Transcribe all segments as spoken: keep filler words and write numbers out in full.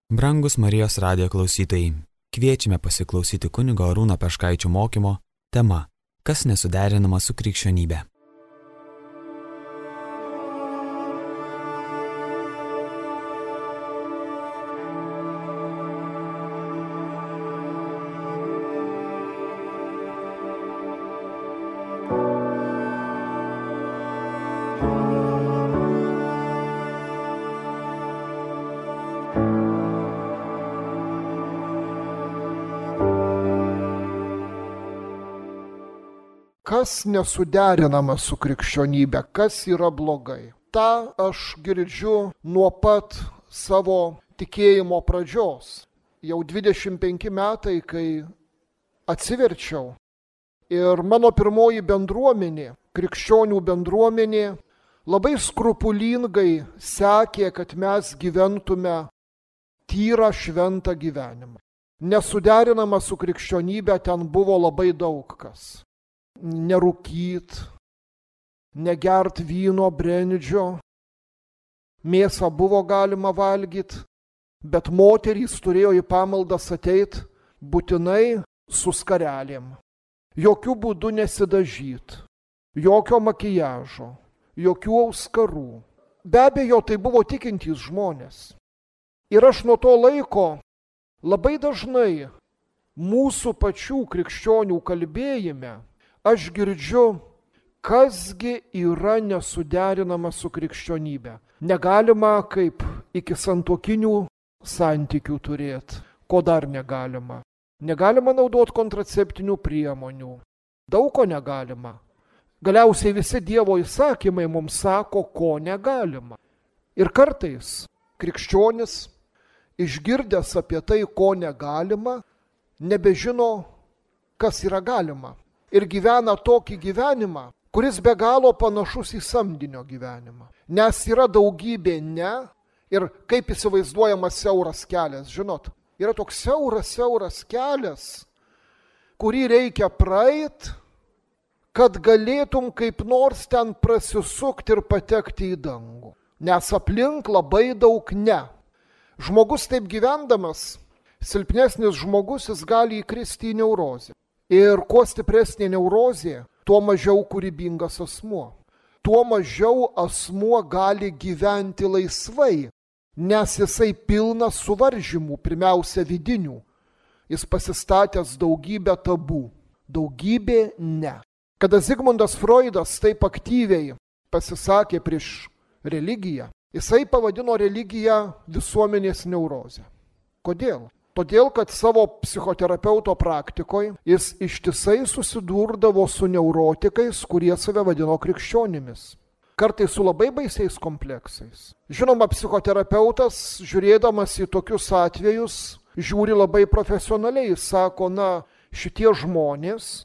Brangus Marijos radijo klausytojai, kviečiame pasiklausyti kunigo Arūno Peškaičio mokymo tema Kas nesuderinama su krikščionybe. Kas nesuderinama su krikščionybe, kas yra blogai. Ta aš girdžiu nuo pat savo tikėjimo pradžios. Jau dvidešimt penki metai, kai atsiverčiau. Ir mano pirmoji bendruomenė, krikščionių bendruomenė, labai skrupulingai sekė, kad mes gyventume tyrą šventą gyvenimą. Nesuderinama su krikščionybe ten buvo labai daug kas. Nerūkyt, negert vyno, brendžio, mėsą buvo galima valgyti, bet moterys turėjo į pamaldas ateit būtinai su skarelėm. Jokių būdų nesidažyt, jokio makijažo, jokių auskarų. Be abejo, tai buvo tikintys žmonės. Ir aš nuo to laiko labai dažnai mūsų pačių krikščionių kalbėjime aš girdžiu, kasgi yra nesuderinama su krikščionybe. Negalima kaip iki santuokinių santykių turėti. Ko dar negalima? Negalima naudoti kontraceptinių priemonių. Daug ko negalima. Galiausiai visi Dievo įsakymai mums sako, ko negalima. Ir kartais krikščionis, išgirdęs apie tai, ko negalima, nebežino, kas yra galima. Ir gyvena tokį gyvenimą, kuris be galo panašus į samdinio gyvenimą. Nes yra daugybė ne ir kaip įsivaizduojamas siauras kelias, žinot, yra toks siauras, siauras kelias, kurį reikia praeit, kad galėtum kaip nors ten prasisukti ir patekti į dangų. Nes aplink labai daug ne. Žmogus taip gyvendamas, silpnesnis žmogus, jis gali įkristi į neurozę. Ir kuo stipresnė neurozė, tuo mažiau kūrybingas asmuo. Tuo mažiau asmuo gali gyventi laisvai, nes jisai pilnas suvaržymų, pirmiausia vidinių. Jis pasistatęs daugybę tabų, daugybė ne. Kada Zigmundas Freudas taip aktyviai pasisakė prieš religiją, jisai pavadino religiją visuomenės neurozę. Kodėl? Todėl, kad savo psichoterapeuto praktikoje jis ištisai susidurdavo su neurotikais, kurie save vadino krikščionimis. Kartais su labai baisiais kompleksais. Žinoma, psichoterapeutas, žiūrėdamas į tokius atvejus, žiūri labai profesionaliai. Sako, na, šitie žmonės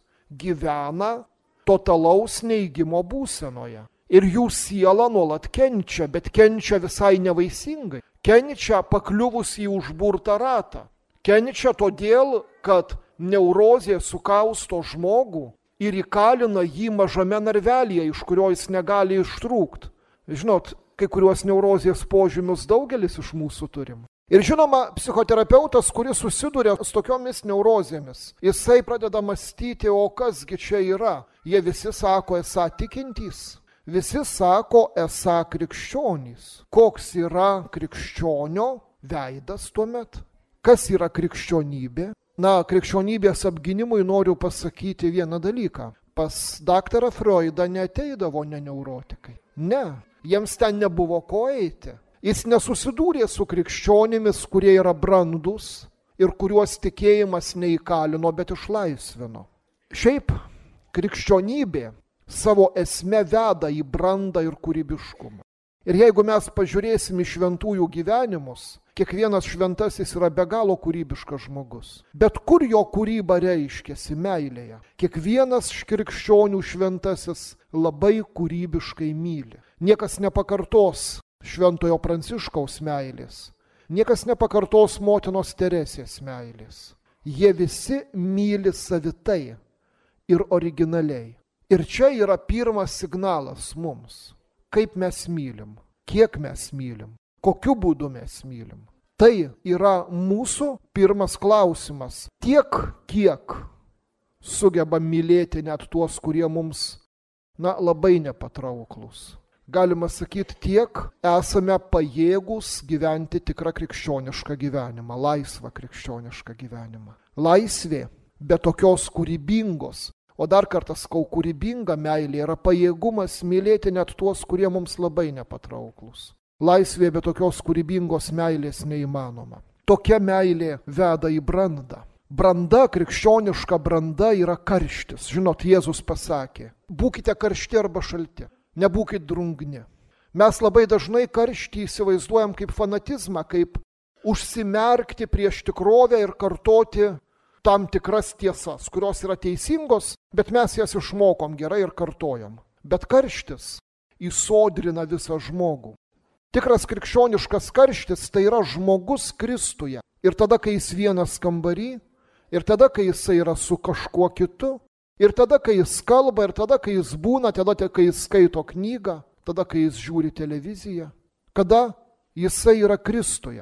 gyvena totalaus neigimo būsenoje. Ir jų siela nuolat kenčia, bet kenčia visai nevaisingai. Kenčia pakliuvus į užburtą ratą. Kenčia todėl, kad neurozė sukausto žmogų ir įkalina jį mažame narvelyje, iš kurio jis negali ištrūkti. Žinot, kai kuriuos neurozės požymius daugelis iš mūsų turim. Ir žinoma, psichoterapeutas, kuris susiduria su tokiomis neurozėmis, jisai pradeda mąstyti, o kasgi čia yra. Jie visi sako, esą tikintys. Visi sako, esą krikščionys. Koks yra krikščionio veidas tuomet? Kas yra krikščionybė? Na, krikščionybės apginimui noriu pasakyti vieną dalyką. Pas daktarą Freudą neateidavo neneurotikai. Ne, jiems ten nebuvo ko eiti. Jis nesusidūrė su krikščionimis, kurie yra brandus ir kuriuos tikėjimas neįkalino, bet išlaisvino. Šiaip krikščionybė savo esme veda į brandą ir kūrybiškumą. Ir jeigu mes pažiūrėsim į šventųjų gyvenimus, kiekvienas šventasis yra be galo kūrybiškas žmogus. Bet kur jo kūryba reiškiasi? Meilėje. Kiekvienas krikščionių šventasis labai kūrybiškai myli. Niekas nepakartos Šventojo Pranciškaus meilės. Niekas nepakartos motinos Teresės meilės. Jie visi myli savitai ir originaliai. Ir čia yra pirmas signalas mums. Kaip mes mylim, kiek mes mylim, kokiu būdu mes mylim. Tai yra mūsų pirmas klausimas. Tiek, kiek sugebam mylėti net tuos, kurie mums, na, labai nepatrauklus. Galima sakyti, tiek esame pajėgūs gyventi tikrą krikščionišką gyvenimą, laisvą krikščionišką gyvenimą. Laisvė be tokios kūrybingos, o dar kartą sakau, kūrybinga meilė yra pajėgumas mylėti net tuos, kurie mums labai nepatrauklus. Laisvė be tokios kūrybingos meilės neįmanoma. Tokia meilė veda į brandą. Branda, krikščioniška branda yra karštis. Žinot, Jėzus pasakė, būkite karšti arba šalti, nebūkite drungni. Mes labai dažnai karštį įsivaizduojam kaip fanatizmą, kaip užsimerkti prieš tikrovę ir kartoti tam tikras tiesas, kurios yra teisingos, bet mes jas išmokom gerai ir kartojam. Bet karštis įsodrina visą žmogų. Tikras krikščioniškas karštis tai yra žmogus Kristuje. Ir tada, kai jis vienas kambary, ir tada, kai jis yra su kažkuo kitu, ir tada, kai jis kalba, ir tada, kai jis būna, tada, kai jis skaito knygą, tada, kai jis žiūri televiziją, kada jisai yra Kristuje.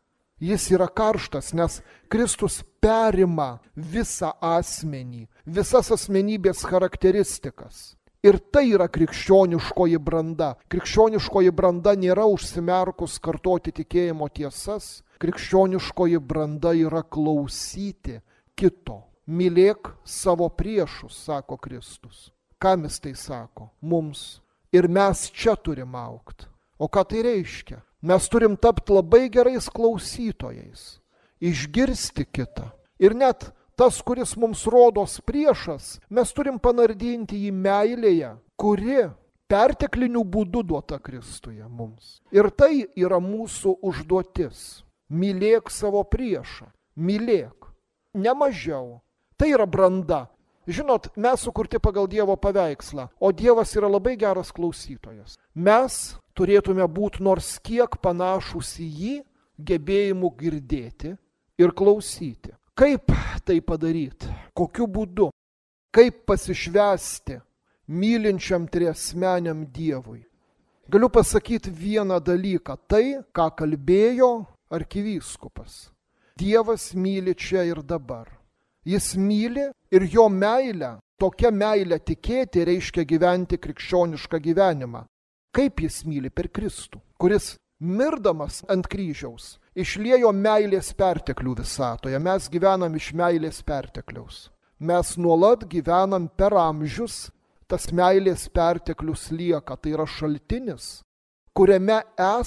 Jis yra karštas, nes Kristus perima visą asmenį, visas asmenybės charakteristikas. Ir tai yra krikščioniškoji branda. Krikščioniškoji branda nėra užsimerkus kartoti tikėjimo tiesas. Krikščioniškoji branda yra klausyti kito. Mylėk savo priešus, sako Kristus. Kam jis tai sako? Mums. Ir mes čia turim augti. O ką tai reiškia? Mes turim tapti labai gerais klausytojais. Išgirsti kitą. Ir net tas, kuris mums rodos priešas, mes turim panardinti jį meilėje, kuri pertekliniu būdu duota Kristuje mums. Ir tai yra mūsų užduotis. Mylėk savo priešą. Mylėk. Ne mažiau. Tai yra branda. Žinot, mes sukurti pagal Dievo paveikslą, o Dievas yra labai geras klausytojas. Mes turėtume būti nors kiek panašus į jį, gebėjimu girdėti ir klausyti. Kaip tai padaryti? Kokiu būdu? Kaip pasišvęsti mylinčiam triasmeniam Dievui? Galiu pasakyti vieną dalyką. Tai, ką kalbėjo arkivyskupas. Dievas myli čia ir dabar. Jis myli ir jo meilę, tokia meilė tikėti reiškia gyventi krikščionišką gyvenimą. Kaip jis myli? Per Kristų, kuris mirdamas ant kryžiaus išliejo meilės perteklių visatoje. Mes gyvenam iš meilės pertekliaus. Mes nuolat gyvenam per amžius, tas meilės perteklius lieka. Tai yra šaltinis, kuriame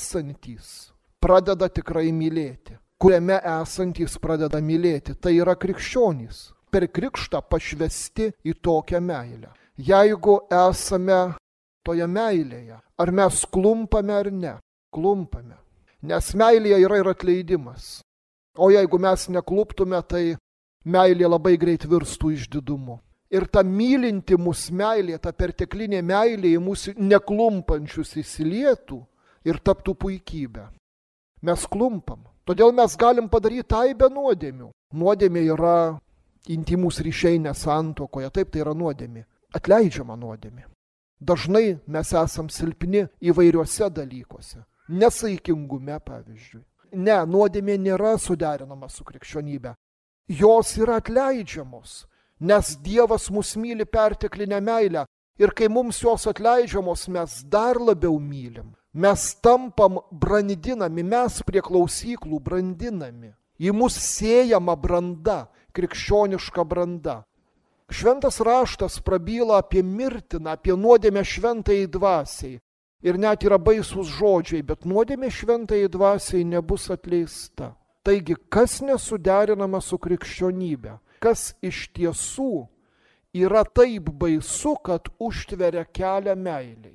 esantys pradeda tikrai mylėti. Kuriame esantys pradeda mylėti. Tai yra krikščionys. Per krikštą pašvesti į tokią meilę. Jeigu esame toje meilėje, ar mes klumpame ar ne? Klumpame. Nes meilėje yra ir atleidimas. O jeigu mes nekluptume, tai meilė labai greit virstų išdidumu. Ir ta mylinti mus meilė, ta perteklinė meilė į mūsų neklumpančius įsilietų ir taptų puikybę. Mes klumpam. Todėl mes galim padaryti aibę nuodėmių. Nuodėmė yra intimus ryšiai nesantuokoje. Taip, tai yra nuodėmė. Atleidžiama nuodėmė. Dažnai mes esam silpni įvairiuose dalykuose. Nesaikingume, pavyzdžiui. Ne, nuodėmė nėra suderinama su krikščionybė. Jos yra atleidžiamos, nes Dievas mus myli perteklinę meilę. Ir kai mums jos atleidžiamos, mes dar labiau mylim. Mes tampam brandinami, mes prie klausyklų brandinami. Į mus siejama branda, krikščioniška branda. Šventas raštas prabyla apie mirtiną, apie nuodėmę šventajai dvasiai. Ir net yra baisus žodžiai, bet nuodėmė šventajai dvasiai nebus atleista. Taigi, kas nesuderinama su krikščionybė? Kas iš tiesų yra taip baisu, kad užtveria kelią meiliai?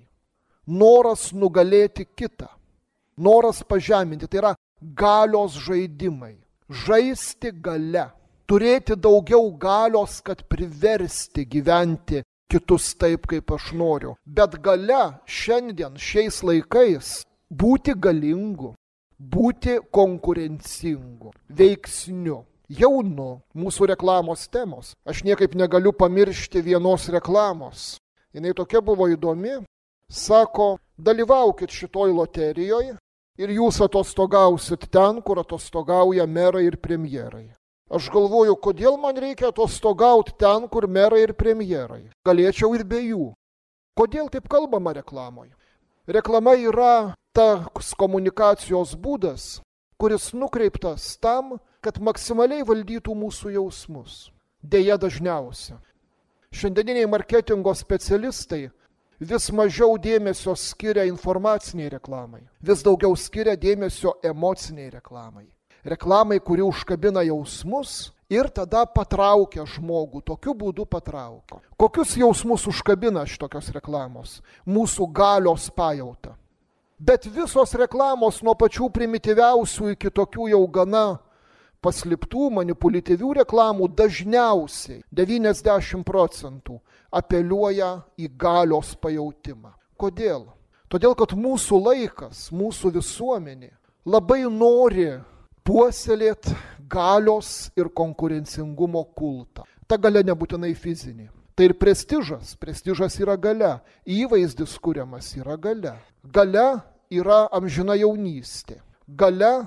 Noras nugalėti kitą, noras pažeminti, tai yra galios žaidimai. Žaisti galia, turėti daugiau galios, kad priversti gyventi kitus taip, kaip aš noriu. Bet galia šiandien, šiais laikais, būti galingu, būti konkurencingu, veiksniu, jaunu, mūsų reklamos temos. Aš niekaip negaliu pamiršti vienos reklamos. Jinai tokia buvo įdomi. Sako, dalyvaukit šitoj loterijoje ir jūs atostogausit ten, kur atostogauja merai ir premjerai. Aš galvoju, kodėl man reikia atostogauti ten, kur merai ir premjerai. Galėčiau ir be jų. Kodėl taip kalbama reklamoje? Reklama yra tas komunikacijos būdas, kuris nukreiptas tam, kad maksimaliai valdytų mūsų jausmus. Deja dažniausia. Šiandieniniai marketingo specialistai vis mažiau dėmesio skiria informaciniai reklamai, vis daugiau skiria dėmesio emociniai reklamai. Reklamai, kuri užkabina jausmus ir tada patraukia žmogų, tokiu būdu patraukia. Kokius jausmus užkabina šitokios reklamos? Mūsų galios pajautą. Bet visos reklamos nuo pačių primityviausių iki tokių jau gana paslėptų, manipuliatyvių reklamų dažniausiai devyniasdešimt procentų apeliuoja į galios pajautimą. Kodėl? Todėl, kad mūsų laikas, mūsų visuomenė labai nori puoselėti galios ir konkurencingumo kultą. Ta galia nebūtinai fizinė. Tai ir prestižas. Prestižas yra galia. Įvaizdis kuriamas yra galia. Galia yra amžina jaunystė. Galia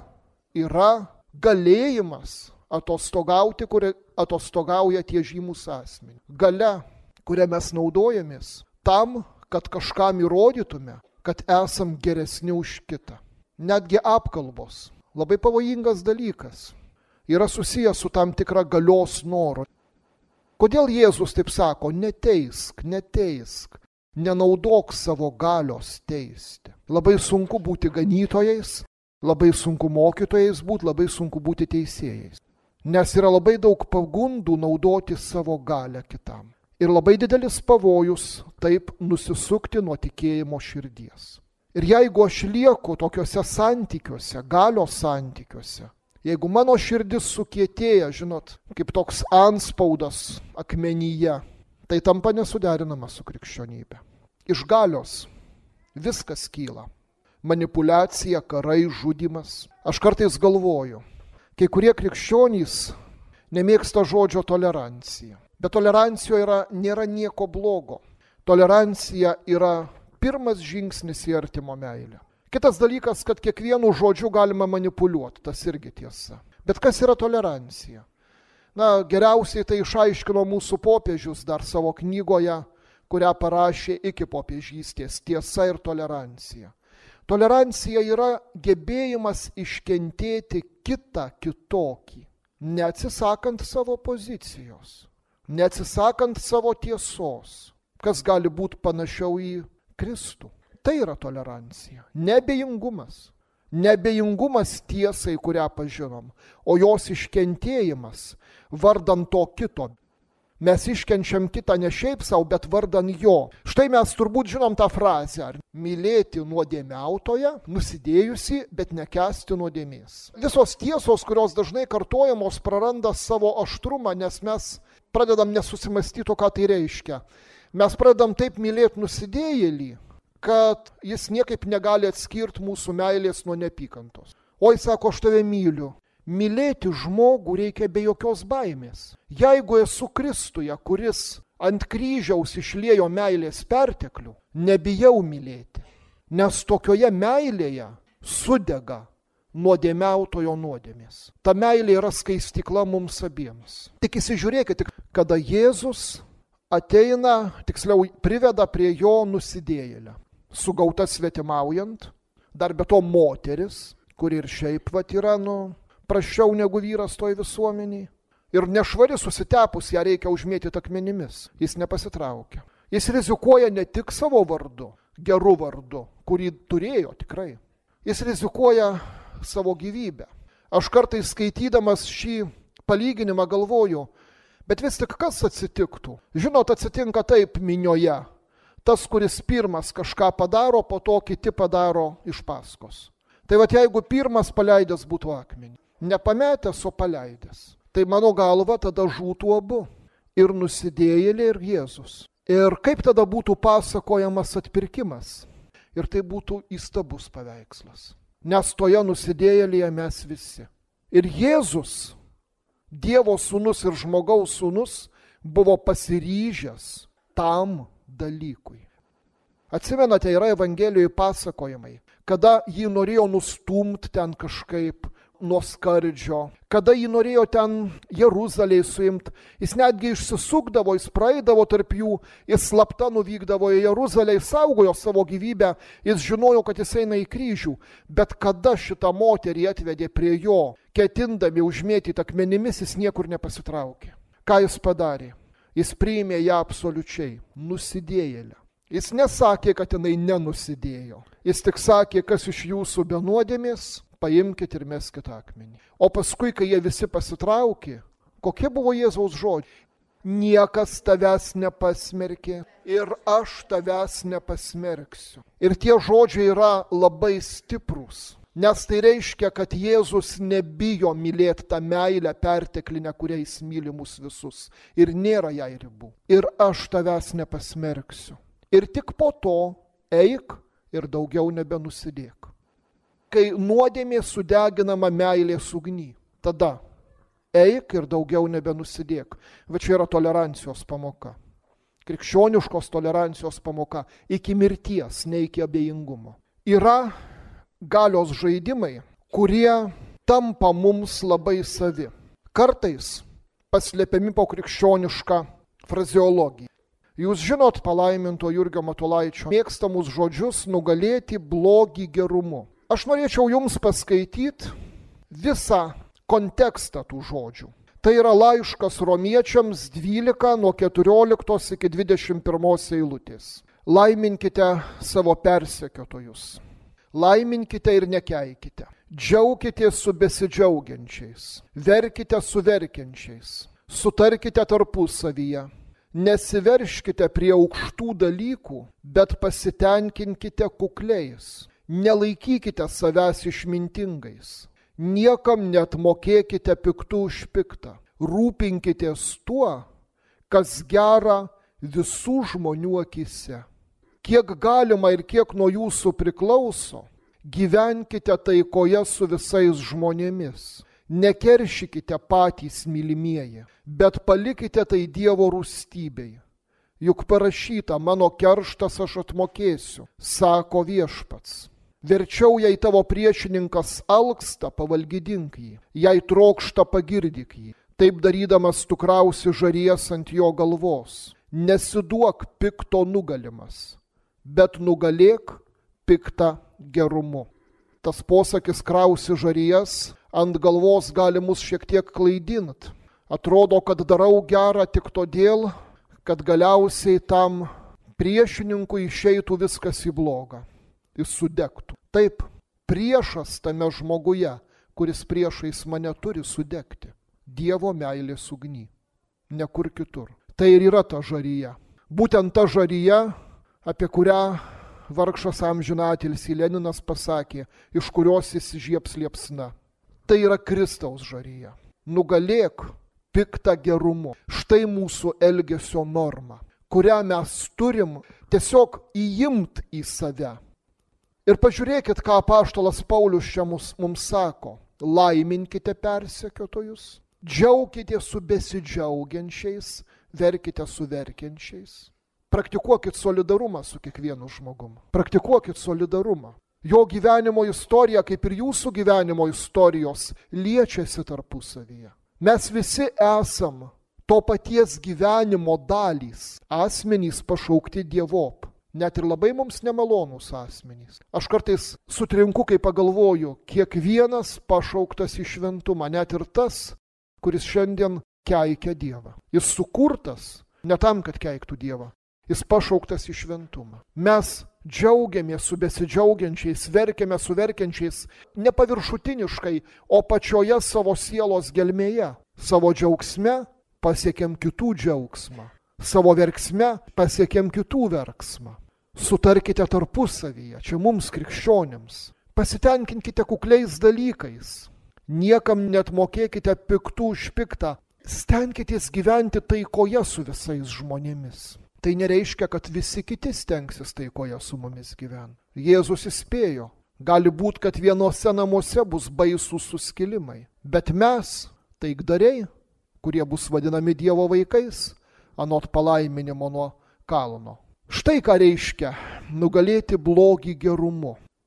yra galėjimas atostogauti, kur atostogauja tie žymus asmenys. Galia, kurią mes naudojamės tam, kad kažkam įrodytume, kad esam geresni už kitą. Netgi apkalbos. Labai pavojingas dalykas. Yra susijęs su tam tikra galios noru. Kodėl Jėzus taip sako? Neteisk, neteisk. Nenaudok savo galios teisti. Labai sunku būti ganytojais, labai sunku mokytojais būti, labai sunku būti teisėjais. Nes yra labai daug pagundų naudoti savo galią kitam. Ir labai didelis pavojus taip nusisukti nuo tikėjimo širdies. Ir jeigu aš lieku tokiuose santykiuose, galios santykiuose, jeigu mano širdis sukietėja, žinot, kaip toks antspaudas akmenyje, tai tampa nesuderinama su krikščionybė. Iš galios viskas kyla. Manipuliacija, karai, žudymas. Aš kartais galvoju, kai kurie krikščionys nemėgsta žodžio tolerancija. Bet tolerancijoje yra, nėra nieko blogo. Tolerancija yra pirmas žingsnis į artimo meilę. Kitas dalykas, kad kiekvienu žodžiu galima manipuliuoti, tas irgi tiesa. Bet kas yra tolerancija? Na, geriausiai tai išaiškino mūsų popiežius dar savo knygoje, kurią parašė iki popiežystės, Tiesa ir tolerancija. Tolerancija yra gebėjimas iškentėti kitą kitokį, neatsisakant savo pozicijos, neatsisakant savo tiesos, kas gali būti panašiau į Kristų. Tai yra tolerancija, nebejingumas. Nebejingumas tiesai, kurią pažinom, o jos iškentėjimas vardan to kito. Mes iškenčiam kitą ne šiaip savo, bet vardan jo. Štai mes turbūt žinom tą frazę, ar mylėti nuodėmiautoją, nusidėjusi, bet nekęsti nuodėmės. Visos tiesos, kurios dažnai kartojamos, praranda savo aštrumą, nes mes pradedam nesusimąstyti, ką tai reiškia. Mes pradedam taip mylėti nusidėjėlį, kad jis niekaip negali atskirti mūsų meilės nuo neapykantos. Oi, sako, aš tave myliu. Mylėti žmogų reikia be jokios baimės. Jeigu esu Kristuje, kuris ant kryžiaus išliejo meilės perteklių, nebijau mylėti. Nes tokioje meilėje sudega nuodėmiautojo nuodėmės. Ta meilė yra skaistykla mums abiems. Tik įsižiūrėkite, kada Jėzus ateina, tiksliau priveda prie jo nusidėjėlę. Sugauta svetimaujant, dar be to moteris, kuri ir šiaip vat yra, nu, prasčiau negu vyras toj visuomeniai. Ir nešvari susitepus ją reikia užmėtyti akmenimis. Jis nepasitraukia. Jis rizikuoja ne tik savo vardu, geru vardu, kurį turėjo tikrai. Jis rizikuoja savo gyvybę. Aš kartais skaitydamas šį palyginimą galvoju, bet vis tik kas atsitiktų? Žinot, atsitinka taip minioje. Tas, kuris pirmas kažką padaro, po to kiti padaro iš paskos. Tai vat jeigu pirmas paleidęs būtų akmenį, nepametęs, o paleidęs, tai mano galva tada žūtų abu. Ir nusidėjėlė, ir Jėzus. Ir kaip tada būtų pasakojamas atpirkimas? Ir tai būtų įstabus paveikslas. Nes toje nusidėjėlėje mes visi. Ir Jėzus, Dievo sūnus ir žmogaus sūnus, buvo pasiryžęs tam dalykui. Atsimenate, yra Evangelijoje pasakojimai, kada jį norėjo nustumti ten kažkaip nuo skardžio, kada jį norėjo ten Jeruzalėje suimti, jis netgi išsisukdavo, jis praeidavo tarp jų, jis slapta nuvykdavo į Jeruzalę, jis saugojo savo gyvybę, jis žinojo, kad jis eina į kryžių, bet kada šitą moterį atvedė prie jo, ketindami užmėtyti akmenimis, jis niekur nepasitraukė. Ką jis padarė? Jis priėmė ją absoliučiai, nusidėjėlę. Jis nesakė, kad jinai nenusidėjo. Jis tik sakė, kas iš jūsų be nuodėmės, paimkit ir meskit akmenį. O paskui, kai jie visi pasitraukė, kokie buvo Jėzaus žodžiai? Niekas tavęs nepasmerkė ir aš tavęs nepasmerksiu. Ir tie žodžiai yra labai stiprūs, nes tai reiškia, kad Jėzus nebijo mylėti tą meilę perteklinę, kuria jis myli mus visus. Ir nėra jai ribų. Ir aš tavęs nepasmerksiu. Ir tik po to eik ir daugiau nebenusidėk. Kai nuodėmė sudeginama meilės ugny, tada eik ir daugiau nebenusidėk. Va čia yra tolerancijos pamoka. Krikščioniškos tolerancijos pamoka iki mirties, ne iki abejingumo. Yra galios žaidimai, kurie tampa mums labai savi. Kartais paslėpiami po krikščionišką frazeologiją. Jūs žinot palaiminto Jurgio Matulaičio mėgstamus žodžius nugalėti blogį gerumu. Aš norėčiau jums paskaityti visą kontekstą tų žodžių. Tai yra laiškas romiečiams dvylika nuo keturioliktos iki dvidešimt pirmos eilutės. Laiminkite savo persekiotojus. Laiminkite ir nekeikite. Džiaukitės su besidžiaugiančiais. Verkite su verkiančiais. Sutarkite tarpusavyje. Nesiverškite prie aukštų dalykų, bet pasitenkinkite kukliais. Nelaikykite savęs išmintingais. Niekam net mokėkite piktų už piktą. Rūpinkitės tuo, kas gera visų žmonių akise. Kiek galima ir kiek nuo jūsų priklauso, gyvenkite taikoje su visais žmonėmis. Nekeršykite patys mylimieji, bet palikite tai Dievo rūstybei. Juk parašyta, mano kerštas aš atmokėsiu, sako viešpats. Verčiau, jei tavo priešininkas alksta, pavalgydink jį, jei trokšta, pagirdyk jį. Taip darydamas tu krausi žaries ant jo galvos. Nesiduok pikto nugalimas, bet nugalėk piktą gerumu. Tas posakis krausi žaries ant galvos gali mus šiek tiek klaidinti. Atrodo, kad darau gerą tik todėl, kad galiausiai tam priešininkui išeitų viskas į blogą. Jis sudegtų. Taip, priešas tame žmoguje, kuris priešais mane turi sudegti. Dievo meilės ugny, ne kur kitur. Tai ir yra ta žaryja. Būtent ta žaryja, apie kurią vargšas amžinatilsį Leninas pasakė, iš kurios jis žiebs liepsna. Tai yra Kristaus žaryja. Nugalėk piktą gerumu. Štai mūsų elgesio norma, kurią mes turim tiesiog įimt į save. Ir pažiūrėkit, ką apaštalas Paulius čia mums, mums sako. Laiminkite persekiotojus, džiaukite su besidžiaugiančiais, verkite su verkiančiais. Praktikuokit solidarumą su kiekvienu žmogum. Praktikuokit solidarumą. Jo gyvenimo istorija, kaip ir jūsų gyvenimo istorijos, liečiasi tarpusavyje. Mes visi esam to paties gyvenimo dalys, asmenys pašaukti dievop. Net ir labai mums nemalonūs asmenys. Aš kartais sutrinku, kai pagalvoju, kiekvienas pašauktas į šventumą, net ir tas, kuris šiandien keikia Dievą. Jis sukurtas ne tam, kad keiktų Dievą. Jis pašauktas į šventumą. Mes džiaugiamės su besidžiaugiančiais, verkiame su verkiančiais, ne paviršutiniškai, o pačioje savo sielos gelmėje. Savo džiaugsme pasiekėm kitų džiaugsmą. Savo verksme pasiekėm kitų verksmą. Sutarkite tarpusavyje, čia mums krikščionims. Pasitenkinkite kukliais dalykais. Niekam net mokėkite piktų už piktą. Stenkitės gyventi taikoje su visais žmonėmis. Tai nereiškia, kad visi kiti stengsis taikoje su mumis gyventi. Jėzus įspėjo, gali būti, kad vienose namuose bus baisūs suskilimai. Bet mes, taikdariai, kurie bus vadinami Dievo vaikais, anot palaiminimo nuo kalno. Štai ką reiškia nugalėti blogį gerumu.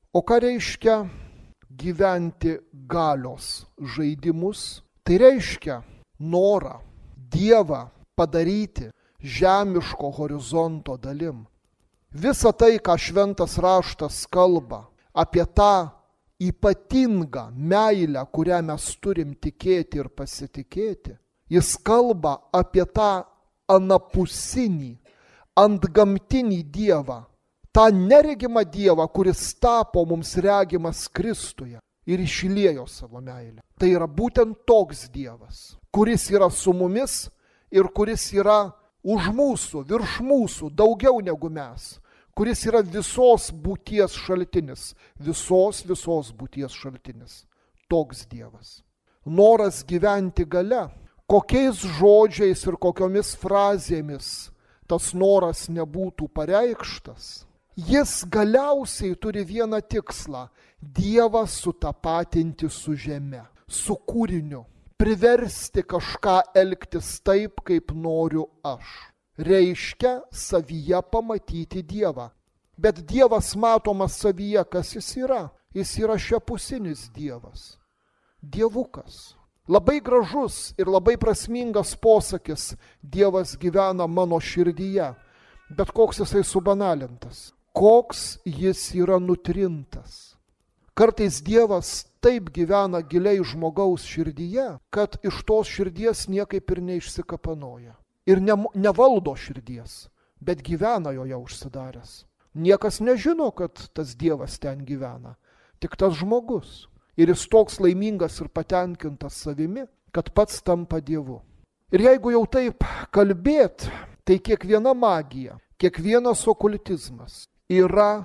O ką reiškia gyventi galios žaidimus? Tai reiškia norą Dievą padaryti žemiško horizonto dalim. Visa tai, ką šventas raštas kalba apie tą ypatingą meilę, kurią mes turim tikėti ir pasitikėti, jis kalba apie tą anapusinį, antgamtinį Dievą, tą neregimą Dievą, kuris tapo mums regimas Kristuje ir išliejo savo meilę. Tai yra būtent toks Dievas, kuris yra su mumis ir kuris yra už mūsų, virš mūsų, daugiau negu mes, kuris yra visos būties šaltinis, visos, visos būties šaltinis. Toks Dievas. Noras gyventi gale, kokiais žodžiais ir kokiomis frazėmis tas noras nebūtų pareikštas, jis galiausiai turi vieną tikslą – Dievą sutapatinti su žeme, su kūriniu, priversti kažką elgtis taip, kaip noriu aš. Reiškia savyje pamatyti Dievą. Bet Dievas matomas savyje, kas jis yra? Jis yra šiapusinis Dievas. Dievukas. Labai gražus ir labai prasmingas posakis Dievas gyvena mano širdyje. Bet koks jisai subanalintas. Koks jis yra nutrintas. Kartais Dievas taip gyvena giliai žmogaus širdyje, kad iš tos širdies niekaip ir neišsikapanoja. Ir ne, nevaldo širdies, bet gyvena joje užsidaręs. Niekas nežino, kad tas Dievas ten gyvena, tik tas žmogus. Ir jis toks laimingas ir patenkintas savimi, kad pats tampa Dievu. Ir jeigu jau taip kalbėt, tai kiekviena magija, kiekvienas okultizmas yra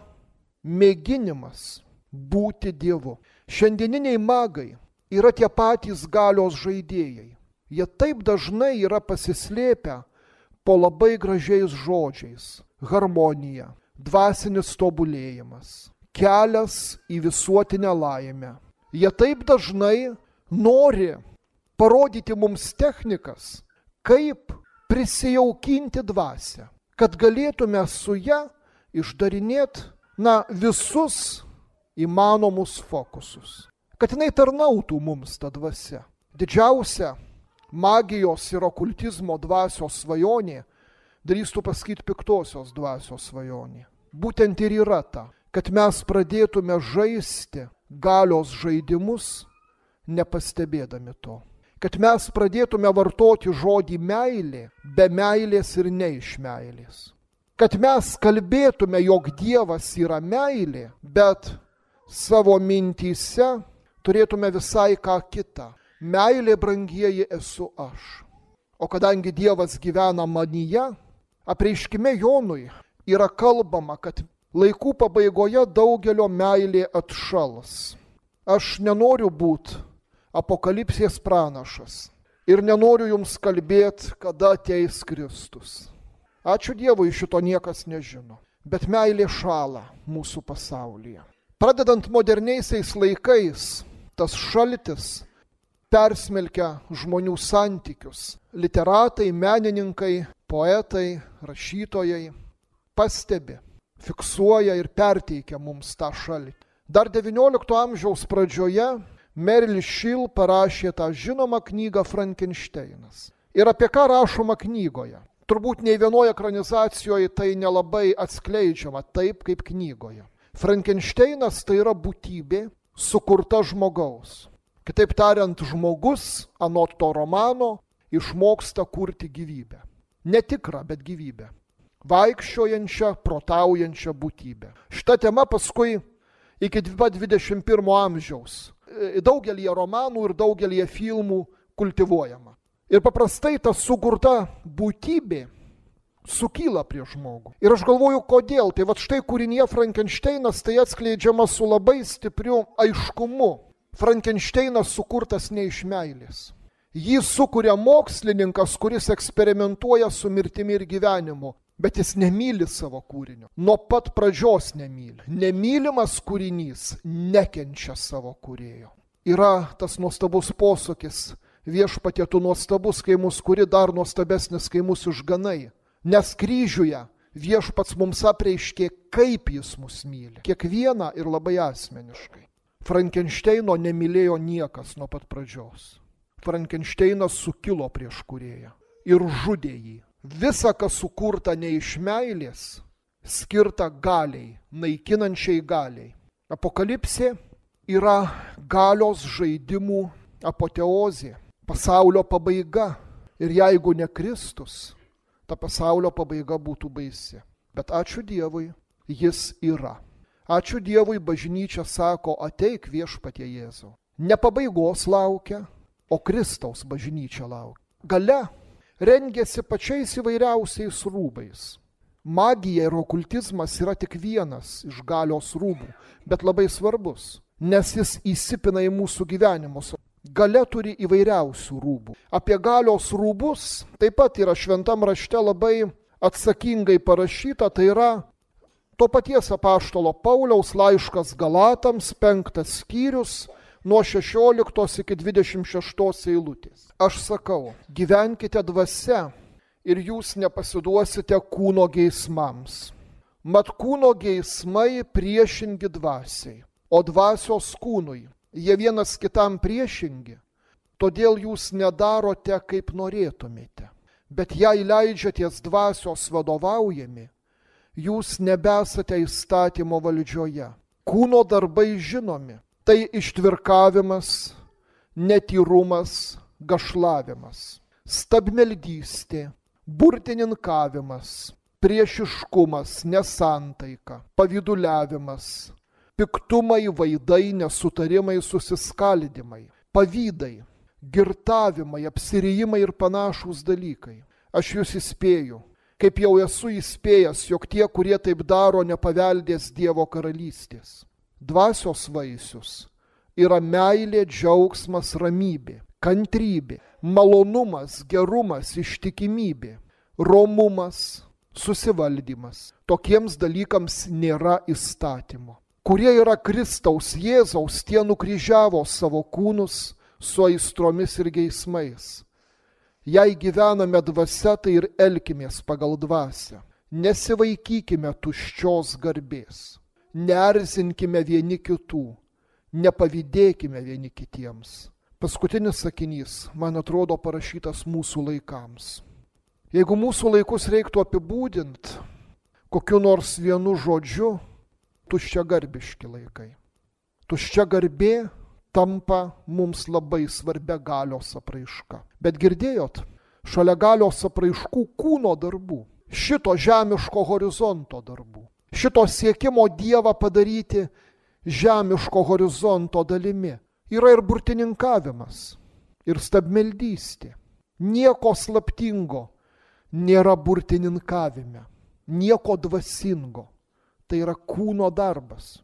mėginimas būti Dievu. Šiandieniniai magai yra tie patys galios žaidėjai. Jie taip dažnai yra pasislėpę po labai gražiais žodžiais. Harmonija, dvasinis tobulėjimas, kelias į visuotinę laimę. Jie taip dažnai nori parodyti mums technikas, kaip prisijaukinti dvasią, kad galėtume su ją išdarinėti, na, visus įmanomus fokusus. Kad jinai tarnautų mums ta dvasia. Didžiausia magijos ir okultizmo dvasios svajonė, drįstu pasakyti piktosios dvasios svajonė. Būtent ir yra ta, kad mes pradėtume žaisti galios žaidimus, nepastebėdami to. Kad mes pradėtume vartoti žodį meilė, be meilės ir ne iš meilės. Kad mes kalbėtume, jog Dievas yra meilė, bet savo mintyse turėtume visai ką kitą. Meilė, brangieji, esu aš. O kadangi Dievas gyvena manyje, apreiškime Jonui yra kalbama, kad laikų pabaigoje daugelio meilė atšals. Aš nenoriu būti apokalipsės pranašas ir nenoriu jums kalbėti, kada ateis Kristus. Ačiū Dievui, šito niekas nežino, bet meilė šąla mūsų pasaulyje. Pradedant moderniaisiais laikais, tas šaltis persmelkia žmonių santykius. Literatai, menininkai, poetai, rašytojai pastebi, fiksuoja ir perteikia mums tą šaltį. Dar devyniolikto amžiaus pradžioje Merrill Sheel parašė tą žinomą knygą Frankensteinas. Ir apie ką rašoma knygoje? Turbūt nei vienoje ekranizacijoje tai nelabai atskleidžiama taip, kaip knygoje. Frankensteinas tai yra būtybė sukurta žmogaus. Kitaip tariant, žmogus, anot to romano, išmoksta kurti gyvybę. Netikrą, bet gyvybę. Vaikščiojančią, protaujančią būtybę. Šita tema paskui iki dvidešimt pirmo amžiaus daugelį romanų ir daugelį filmų kultivuojama. Ir paprastai ta sukurta būtybė sukyla prie žmogų. Ir aš galvoju, kodėl. Tai va štai kūrinyje Frankensteinas tai atskleidžiama su labai stipriu aiškumu. Frankensteinas sukurtas ne iš meilės. Jį sukuria mokslininkas, kuris eksperimentuoja su mirtimi ir gyvenimu, bet jis nemyli savo kūrinio. Nuo pat pradžios nemyli. Nemylimas kūrinys nekenčia savo kūrėjo. Yra tas nuostabus posakis, viešpatie tu nuostabus, kai mus kuri, dar nuostabesnis, kai mus išganai. Nes kryžiuje Viešpats mums apreiškė, kaip jis mus myli. Kiekvieną ir labai asmeniškai. Frankenšteino nemylėjo niekas nuo pat pradžios. Frankenšteinas sukilo prieš kūrėją ir žudė jį. Visa, kas sukurta ne iš meilės, skirta galiai, naikinančiai galiai. Apokalipsė yra galios žaidimų apoteozė, pasaulio pabaiga. Ir jeigu ne Kristus, ta pasaulio pabaiga būtų baisi. Bet ačiū Dievui, jis yra. Ačiū Dievui, bažnyčia sako, ateik Viešpatie Jėzau. Ne pabaigos laukia, o Kristaus bažnyčia laukia. Gale rengėsi pačiais įvairiausiais rūbais. Magija ir okultizmas yra tik vienas iš galios rūbų, bet labai svarbus, nes jis įsipina į mūsų gyvenimus. Galia turi įvairiausių rūbų. Apie galios rūbus taip pat yra šventam rašte labai atsakingai parašyta, tai yra to paties apaštalo Pauliaus laiškas Galatams, penktas skyrius, nuo šešioliktos iki dvidešimt šeštos eilutės. Aš sakau, gyvenkite dvasia ir jūs nepasiduosite kūno geismams. Mat kūno geismai priešingi dvasiai, o dvasios kūnui. Jie vienas kitam priešingi, todėl jūs nedarote, kaip norėtumėte. Bet jei leidžiaties dvasios vadovaujami, jūs nebesate įstatymo valdžioje. Kūno darbai žinomi, tai ištvirkavimas, netyrumas, gašlavimas, stabmeldystė, burtininkavimas, priešiškumas, nesantaika, pavyduliavimas, piktumai, vaidai, nesutarimai, susiskaldimai, pavydai, girtavimai, apsirijimai ir panašūs dalykai. Aš jūs įspėju, kaip jau esu įspėjęs, jog tie, kurie taip daro, nepaveldės Dievo karalystės. Dvasios vaisius yra meilė, džiaugsmas, ramybė, kantrybė, malonumas, gerumas, ištikimybė, romumas, susivaldymas. Tokiems dalykams nėra įstatymo. Kurie yra Kristaus Jėzaus, tie nukryžiavo savo kūnus su aistromis ir geismais. Jei gyvename dvasia, tai ir elkimės pagal dvasią. Nesivaikykime tuščios garbės. Neerzinkime vieni kitų. Nepavydėkime vieni kitiems. Paskutinis sakinys, man atrodo, parašytas mūsų laikams. Jeigu mūsų laikus reiktų apibūdinti kokiu nors vienu žodžiu, tuščiagarbiški laikai. Tuščiagarbė tampa mums labai svarbia galios apraiška. Bet girdėjot, šalia galios apraiškų kūno darbų, šito žemiško horizonto darbų, šito siekimo Dievą padaryti žemiško horizonto dalimi, yra ir burtininkavimas, ir stabmeldystė. Nieko slaptingo nėra burtininkavime, nieko dvasingo. Tai yra kūno darbas,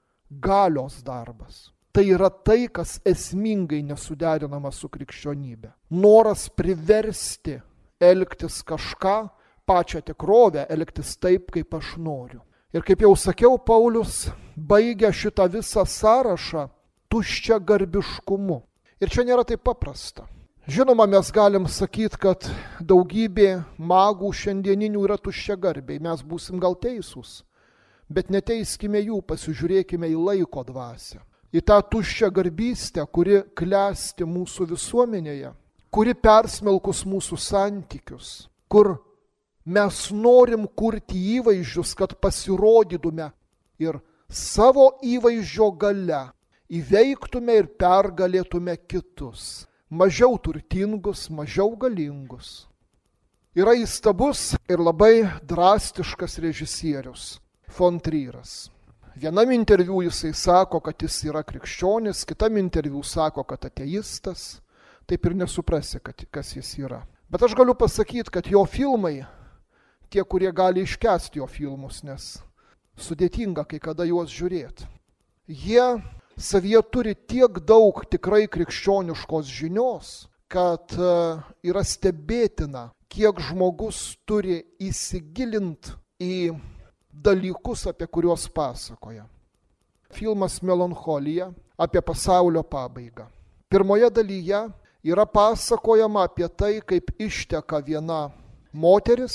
galios darbas. Tai yra tai, kas esmingai nesuderinama su krikščionybė. Noras priversti elgtis kažką, pačią tikrovę, elgtis taip, kaip aš noriu. Ir kaip jau sakiau, Paulius baigia šitą visą sąrašą tuščia garbiškumu. Ir čia nėra taip paprasta. Žinoma, mes galim sakyti, kad daugybė magų šiandieninių yra tuščia garbiai. Mes būsim gal teisūs. Bet neteiskime jų, pasižiūrėkime į laiko dvasią. Į tą tuščią garbystę, kuri klesti mūsų visuomenėje, kuri persmelkus mūsų santykius, kur mes norim kurti įvaizdžius, kad pasirodytume ir savo įvaizdžio gale įveiktume ir pergalėtume kitus, mažiau turtingus, mažiau galingus. Yra įstabus ir labai drastiškas režisierius Fon Tryras. Vienam interviu jisai sako, kad jis yra krikščionis, kitam interviu sako, kad ateistas. Taip ir nesuprasi, kad, kas jis yra. Bet aš galiu pasakyti, kad jo filmai, tie, kurie gali iškęsti jo filmus, nes sudėtinga kai kada juos žiūrėti, jie savyje turi tiek daug tikrai krikščioniškos žinios, kad yra stebėtina, kiek žmogus turi įsigilinti į dalykus, apie kuriuos pasakoja. Filmas Melancholija apie pasaulio pabaigą. Pirmoje dalyje yra pasakojama apie tai, kaip išteka viena moteris,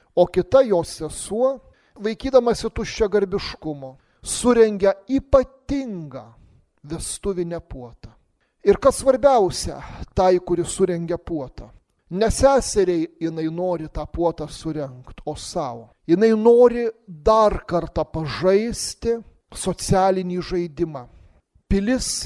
o kita jos sesuo, vaikydamasi tuščiagarbiškumo, surengia ypatingą vestuvinę puotą. Ir kas svarbiausia, tai, kuris surengia puotą. Ne seseriai jinai nori tą puotą surengti, o savo. Jinai nori dar kartą pažaisti socialinį žaidimą. Pilis,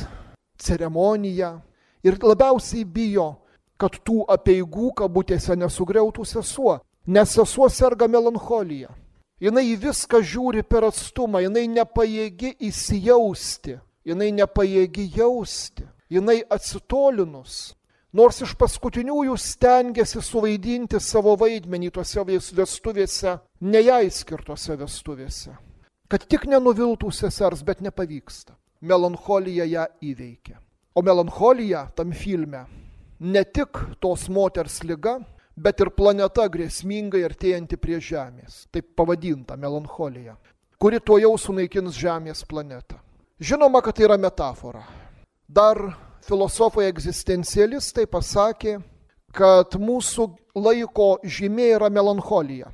ceremonija ir labiausiai bijo, kad tų apeigų kabutėse nesugriautų sesuo, nes sesuo serga melancholija. Jinai į viską žiūri per atstumą, jinai nepajėgi įsijausti, jinai nepajėgi jausti, jinai atsitolinus. Nors iš paskutiniųjų stengiasi suvaidinti savo vaidmenį tose vestuvėse, ne jai skirtose vestuvėse. Kad tik nenuviltų sesers, bet nepavyksta. Melancholija ją įveikia. O melancholija tam filme ne tik tos moters liga, bet ir planeta grėsmingai artėjanti prie Žemės. Taip pavadinta melancholija, kuri tuojau sunaikins Žemės planetą. Žinoma, kad tai yra metafora. Dar filosofai egzistencialistai pasakė, kad mūsų laiko žymė yra melancholija,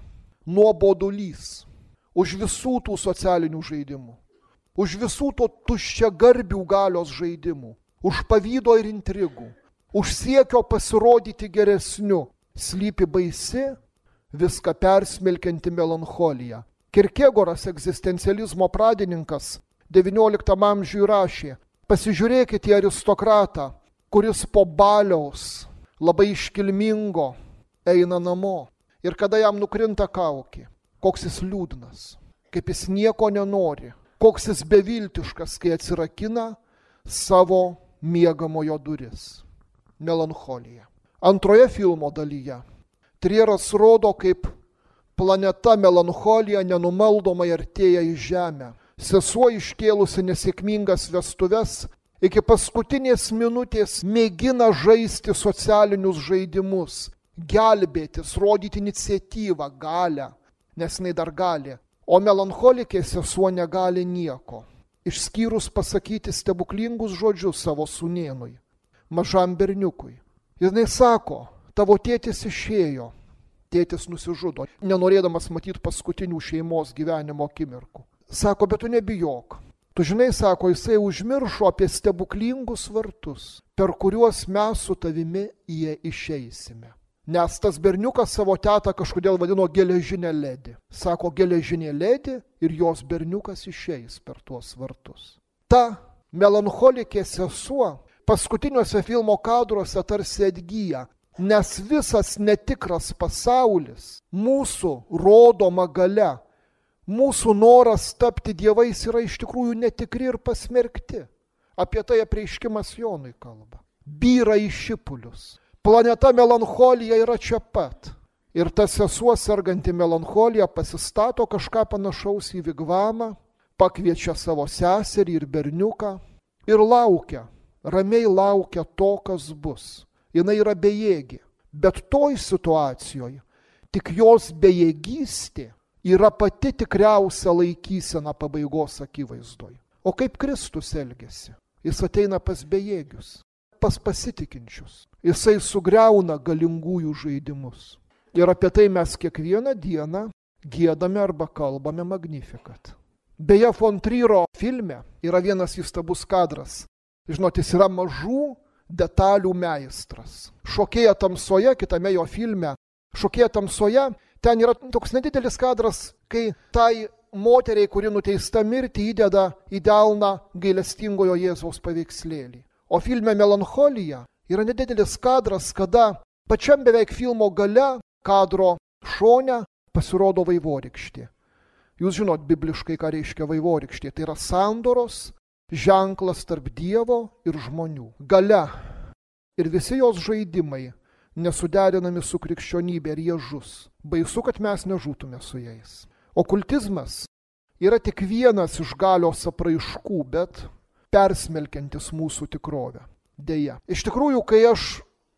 nuobodulys už visų tų socialinių žaidimų, už visų to tuščiagarbių galios žaidimų, už pavydo ir intrigų, už siekio pasirodyti geresniu, slypi baisi, viską persmelkianti melancholija. Kierkegoras, egzistencializmo pradininkas, devynioliktam amžiui rašė: pasižiūrėkite į aristokratą, kuris po baliaus labai iškilmingo eina namo. Ir kada jam nukrinta kaukė, koks jis liūdnas, kaip jis nieko nenori, koks jis beviltiškas, kai atsirakina savo miegamojo duris. Melancholija. Antroje filmo dalyje Trieras rodo, kaip planeta melancholija nenumaldomai artėja į Žemę. Sesuo iškėlusi nesėkmingas vestuves, iki paskutinės minutės mėgina žaisti socialinius žaidimus, gelbėtis, rodyti iniciatyvą, galią, nes jinai dar gali. O melancholikė sesuo negali nieko, išskyrus pasakyti stebuklingus žodžius savo sūnėnui, mažam berniukui. Jinai sako: tavo tėtis išėjo, tėtis nusižudo, nenorėdamas matyti paskutinių šeimos gyvenimo akimirkų. Sako: bet tu nebijok. Tu žinai, sako, jisai užmiršo apie stebuklingus vartus, per kuriuos mes su tavimi jie išeisime. Nes tas berniukas savo tetą kažkodėl vadino geležinė ledį. Sako, geležinė ledį ir jos berniukas išeis per tuos vartus. Ta melancholikė sesuo paskutiniuose filmo kadruose tarsi atgyja, nes visas netikras pasaulis, mūsų rodoma galia, mūsų noras tapti dievais yra iš tikrųjų netikri ir pasmerkti. Apie tai apreiškimas Jonui kalba. Byra į šipulius. Planeta melancholija yra čia pat. Ir ta sesuo serganti melancholija pasistato kažką panašaus į vigvamą, pakviečia savo seserį ir berniuką ir laukia, ramiai laukia to, kas bus. Jinai yra bejėgė, bet toj situacijoje tik jos bejėgystė yra pati tikriausia laikysena pabaigos akivaizdoj. O kaip Kristus elgiasi? Jis ateina pas bejėgius, pas pasitikinčius. Jisai sugriauna galingųjų žaidimus. Ir apie tai mes kiekvieną dieną giedame arba kalbame Magnificat. Beje, von Triero filme yra vienas įstabus kadras. Žinot, jis yra mažų detalių meistras. Šokėja tamsoje, kitame jo filme, Šokėja tamsoje, ten yra toks nedidelis kadras, kai tai moteriai, kuri nuteista mirti, įdeda į delną gailestingojo Jėzaus paveikslėlį. O filme Melancholija yra nedidelis kadras, kada pačiam beveik filmo gale kadro šone pasirodo vaivorykštė. Jūs žinot bibliškai, ką reiškia vaivorykštė. Tai yra sandoros ženklas tarp Dievo ir žmonių. Gale ir visi jos žaidimai nesuderinami su krikščionybė ir jie žus. Baisu, kad mes nežūtume su jais. Okultizmas yra tik vienas iš galios apraiškų, bet persmelkiantis mūsų tikrovę. Deja. Iš tikrųjų, kai aš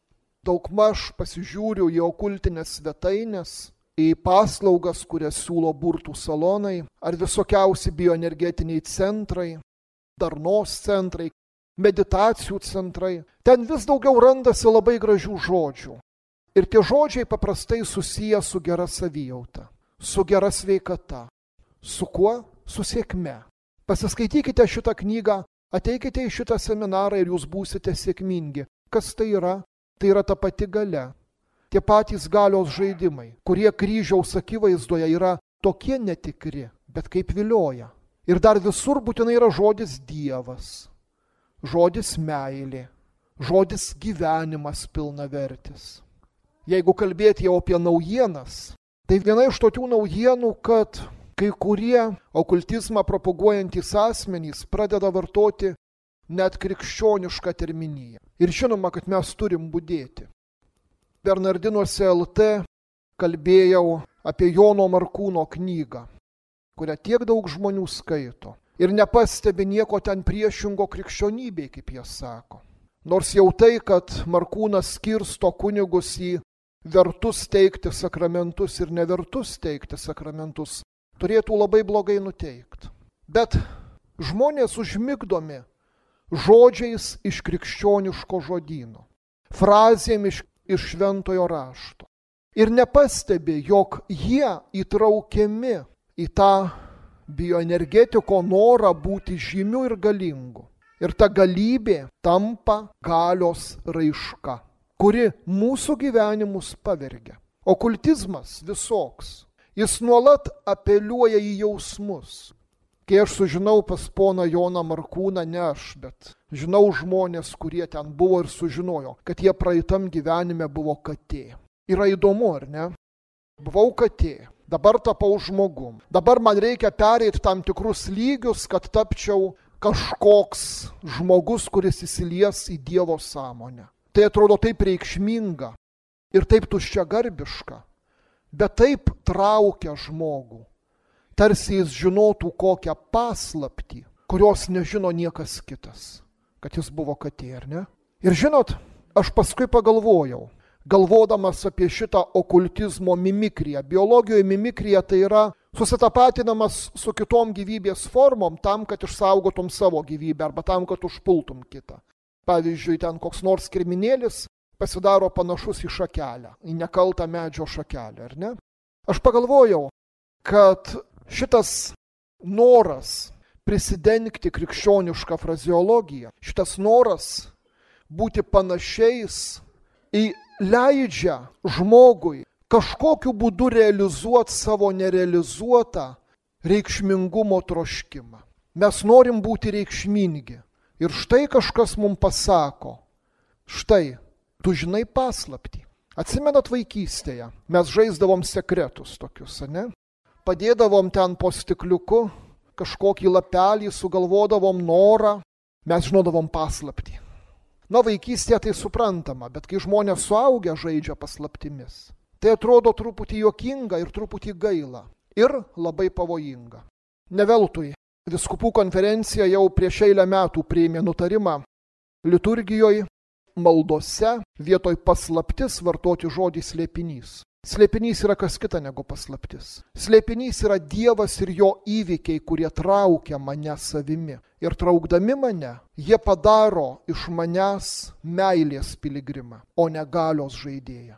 daugmaž pasižiūriu į okultinės svetainės, į paslaugas, kurias siūlo burtų salonai, ar visokiausi bioenergetiniai centrai, darnos centrai, meditacijų centrai, ten vis daugiau randasi labai gražių žodžių. Ir tie žodžiai paprastai susiję su gera savijauta, su gera sveikata. Su kuo? Su sėkme. Pasiskaitykite šitą knygą, ateikite į šitą seminarą ir jūs būsite sėkmingi. Kas tai yra? Tai yra ta pati galia. Tie patys galios žaidimai, kurie kryžiaus akivaizdoje yra tokie netikri, bet kaip vilioja. Ir dar visur būtinai yra žodis Dievas, žodis meilė, žodis gyvenimas pilnavertis. Jeigu kalbėti jau apie naujienas, tai viena iš tokių naujienų, kad kai kurie okultizmą propaguojantys asmenys pradeda vartoti net krikščionišką terminiją. Ir žinoma, kad mes turim budėti. Bernardinuose L T kalbėjau apie Jono Markūno knygą, kurią tiek daug žmonių skaito ir nepastebi nieko ten priešingo krikščionybei, kaip jie sako. Nors jau tai, kad Markūnas skirsto kunigus į vertus teikti sakramentus ir nevertus teikti sakramentus, turėtų labai blogai nuteikti. Bet žmonės užmigdomi žodžiais iš krikščioniško žodyno, frazėm iš, iš šventojo rašto. Ir nepastebi, jog jie įtraukiami į tą bioenergetiko norą būti žymiu ir galingu. Ir ta galybė tampa galios raiška, kuri mūsų gyvenimus pavergia. Okultizmas visoks. Jis nuolat apeliuoja į jausmus. Kai aš sužinau pas poną Joną Markūną, ne aš, bet žinau žmonės, kurie ten buvo ir sužinojo, kad jie praeitam gyvenime buvo katė. Yra įdomu, ar ne? Buvau katė, dabar tapau žmogum. Dabar man reikia pereiti tam tikrus lygius, kad tapčiau kažkoks žmogus, kuris įsilies į Dievo sąmonę. Tai atrodo taip reikšminga ir taip tuščiagarbiška, bet taip traukia žmogų. Tarsi jis žinotų kokią paslaptį, kurios nežino niekas kitas, kad jis buvo katė, ar ne? Ir žinot, aš paskui pagalvojau, galvodamas apie šitą okultizmo mimikriją. Biologijoje mimikrija tai yra susitapatinamas su kitom gyvybės formom tam, kad išsaugotum savo gyvybę arba tam, kad užpultum kitą. Pavyzdžiui, ten koks nors kirminėlis pasidaro panašus į šakelę, į nekaltą medžio šakelę, ar ne? Aš pagalvojau, kad šitas noras prisidengti krikščionišką frazeologiją, šitas noras būti panašiais į leidžia žmogui kažkokiu būdu realizuoti savo nerealizuotą reikšmingumo troškimą. Mes norim būti reikšmingi. Ir štai kažkas mums pasako, štai, tu žinai paslaptį. Atsimenat vaikystėje, mes žaisdavom sekretus tokius, ne? Padėdavom ten po stikliuku, kažkokį lapelį, sugalvodavom norą, mes žinodavom paslaptį. Na, vaikystėje tai suprantama, bet kai žmonės suaugę žaidžia paslaptimis, tai atrodo truputį juokinga ir truputį gaila ir labai pavojinga. Ne veltui Vyskupų konferencija jau prieš eilę metų priėmė nutarimą liturgijoje, maldose vietoj paslaptis vartoti žodį slėpinys. Slėpinys yra kas kita negu paslaptis. Slėpinys yra Dievas ir jo įvykiai, kurie traukia mane savimi. Ir traukdami mane, jie padaro iš manęs meilės piligrimą, o ne galios žaidėją.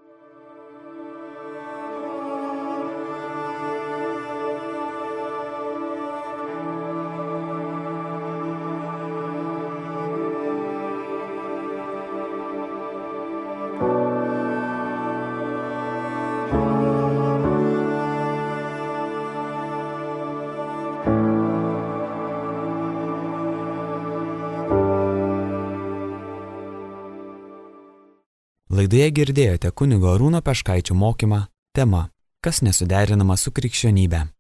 Laidoje girdėjote kunigo Arūno Peškaičio mokymą tema "Kas nesuderinama su krikščionybe".